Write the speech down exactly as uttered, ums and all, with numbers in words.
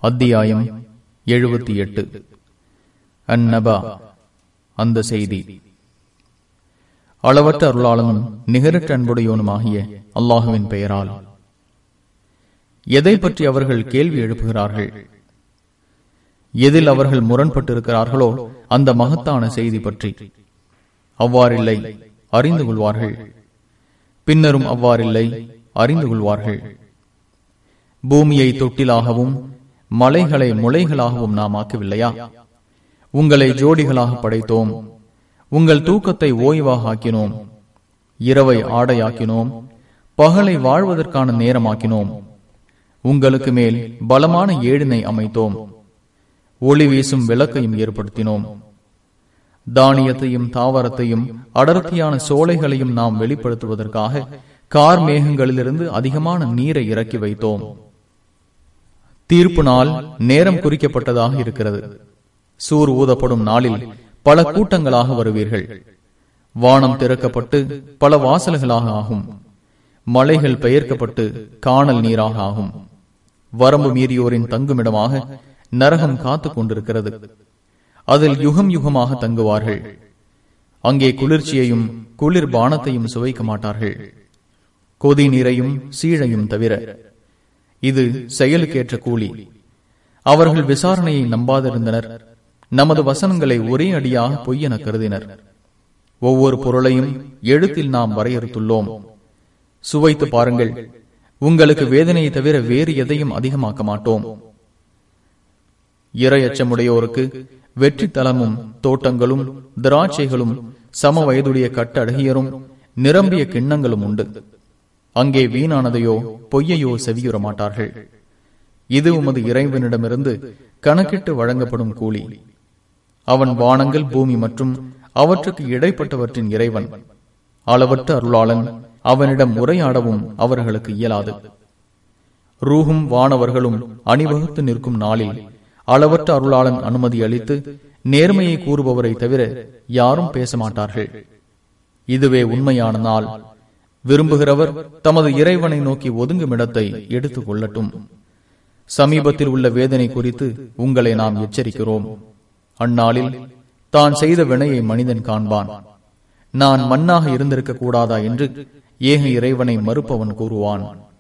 அத்தியாயம் எழுபத்தி எட்டு. அந்நபா, அந்த செய்தி. அளவற்ற அருளாளனும் நிகரற்ற அன்புடையோனுமாகிய அல்லாஹுவின் பெயரால். எதை பற்றி அவர்கள் கேள்வி எழுப்புகிறார்கள்? எதில் அவர்கள் முரண்பட்டிருக்கிறார்களோ அந்த மகத்தான செய்தி பற்றி. அவ்வாறில்லை, அறிந்து கொள்வார்கள். பின்னரும் அவ்வாறில்லை, அறிந்து கொள்வார்கள். பூமியை தொட்டிலாகவும் மலைகளை முளைகளாகவும் நாம் ஆக்கவில்லையா? உங்களை ஜோடிகளாக படைத்தோம். உங்கள் தூக்கத்தை ஓய்வாக ஆக்கினோம். இரவை ஆடையாக்கினோம். பகலை வாழ்வதற்கான நேரமாக்கினோம். உங்களுக்கு மேல் பலமான ஏடினை அமைத்தோம். ஒளி வீசும் விளக்கையும் ஏற்படுத்தினோம். தானியத்தையும் தாவரத்தையும் அடர்த்தியான சோலைகளையும் நாம் வெளிப்படுத்துவதற்காக கார் மேகங்களிலிருந்து அதிகமான நீரை இறக்கி வைத்தோம். தீர்ப்பு நாள் நேரம் குறிக்கப்பட்டதாக இருக்கிறது. சூர் ஊதப்படும் நாளில் பல கூட்டங்களாக வருவீர்கள். வானம் திறக்கப்பட்டு பல வாசல்களாக ஆகும். மலைகள் பெயர்க்கப்பட்டு காணல் நீராக ஆகும். வரம்பு மீறியோரின் தங்குமிடமாக நரகம் காத்துக் கொண்டிருக்கிறது. அதில் யுகம் யுகமாக தங்குவார்கள். அங்கே குளிர்ச்சியையும் குளிர் பானத்தையும் சுவைக்க மாட்டார்கள், கொதி நீரையும் சீழையும் தவிர. இது செயலுக்கேற்ற கூலி. அவர்கள் விசாரணையை நம்பாதிருந்தனர். நமது வசனங்களை ஒரே அடியாக பொய்யென கருதினர். ஒவ்வொரு பொருளையும் எழுத்தில் நாம் வரையறுத்துள்ளோம். சுவைத்து பாருங்கள். உங்களுக்கு வேதனையை தவிர வேறு எதையும் அதிகமாக்க மாட்டோம். இரையச்சமுடையோருக்கு வெற்றி தலமும் தோட்டங்களும் திராட்சைகளும் சம வயதுடைய கட்டழகியரும் நிரம்பிய கிண்ணங்களும் உண்டு. அங்கே வீணானதையோ பொய்யையோ செவியுற மாட்டார்கள். இது உமது இறைவனிடமிருந்து கணக்கிட்டு வழங்கப்படும் கூலி. அவன் வானங்கள், பூமி மற்றும் அவற்றுக்கு இடைப்பட்டவற்றின் இறைவன். அளவற்ற அருளாளன். அவனிடம் உரையாடவும் அவர்களுக்கு இயலாது. ரூஹும் வானவர்களும் அணிவகுத்து நிற்கும் நாளில் அளவற்ற அருளாளன் அனுமதி அளித்து நேர்மையை கூறுபவரை தவிர யாரும் பேச மாட்டார்கள். இதுவே உண்மையான நாள். விரும்புகிறவர் தமது இறைவனை நோக்கி ஒதுங்கும் இடத்தை எடுத்துக் கொள்ளட்டும். சமீபத்தில் உள்ள வேதனை குறித்து உங்களை நாம் எச்சரிக்கிறோம். அந்நாளில் தான் செய்த வினையை மனிதன் காண்பான். நான் மண்ணாக இருந்திருக்க கூடாதா என்று ஏக இறைவனை மறுப்பவன் கூறுவான்.